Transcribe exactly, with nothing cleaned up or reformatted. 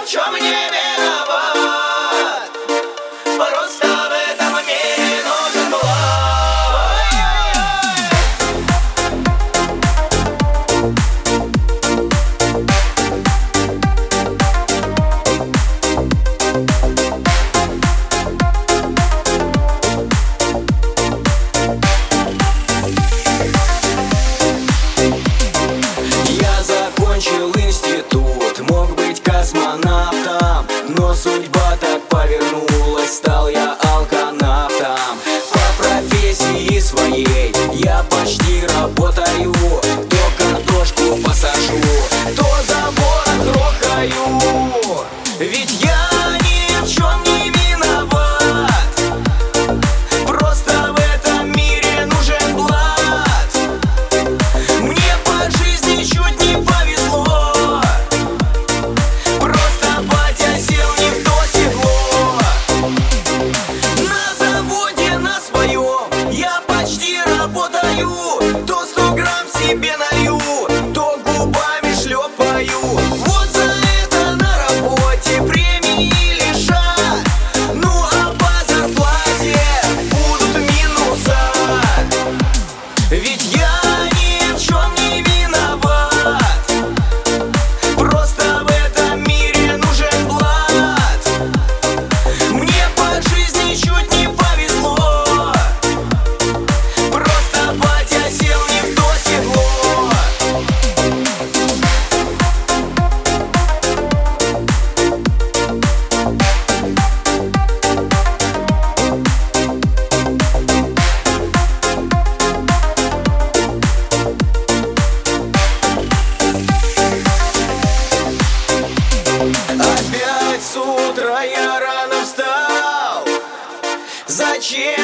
в чем не виноват. Просто в этом мире нужен Закончил институт, мог быть космонавтом, но судьба так повернулась, стал я алканавтом. По профессии своей я почти работаю, то картошку посажу, то забор грохаю. Ведь я ни в чем не виноват, просто в этом мире нужен блат. Мне по жизни чуть не повезло, просто батя сел не в то седло. На заводе на своем я почти работаю, то сто грамм себе налью, то губами шлепаю. Вот за это на работе премии лишат, ну а по зарплате будут минуса. Ведь я ни в чем не виноват, просто в этом мире нужен блат. Мне по жизни чуть не повезло, просто батя сел не в то седло. Опять с утра я рано встал. Зачем?